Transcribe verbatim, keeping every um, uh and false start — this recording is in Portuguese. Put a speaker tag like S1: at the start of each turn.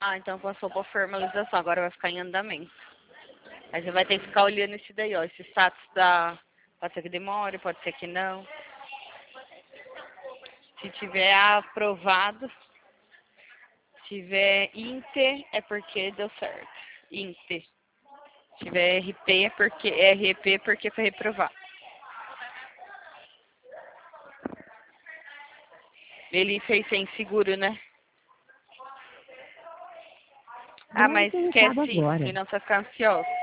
S1: Ah, então passou por formalização, agora vai ficar em andamento. Aí você vai ter que ficar olhando esse daí, ó. Esse status da... Pode ser que demore, pode ser que não. Se tiver aprovado, se tiver Inter, é porque deu certo. Inter. Se tiver R P, é porque... R P é porque foi reprovado. Ele fez sem seguro, né? Ah,
S2: Vou
S1: mas
S2: interessado
S1: esquece isso,
S2: agora.
S1: senão você vai ficar ansioso.